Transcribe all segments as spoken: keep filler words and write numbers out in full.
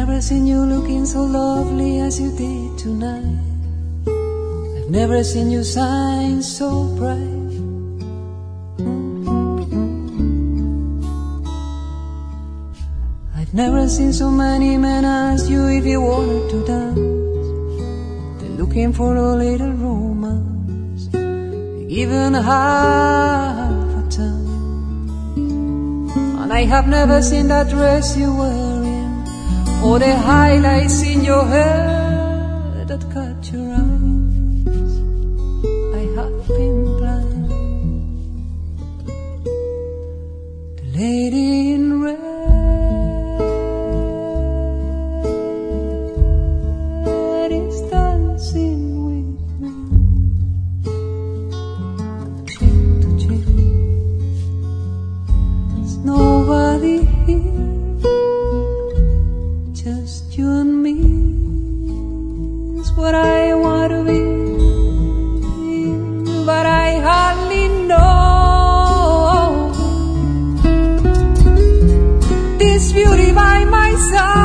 never seen you looking so lovely as you did tonight. I've never seen you shine so bright. Mm-hmm. I've never seen so many men ask you if you wanted to dance. They're looking for a little romance, even half a time. And I have never seen that dress you're wearing, or the highlights in your hair that caught your eyes. I have been blind. The lady in red is dancing with me, chin to chin. There's nobody here, just you and me. Is what I want to be, but I hardly know this beauty by my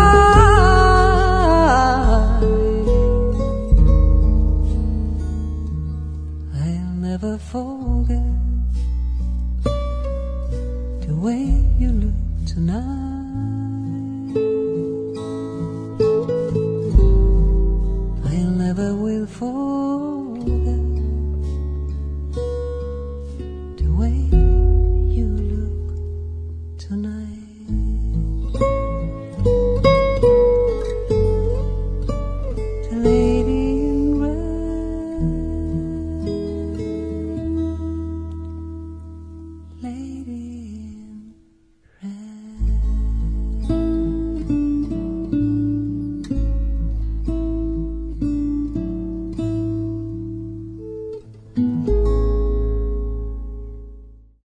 side. I'll never forget the way you look tonight. Never will forget the way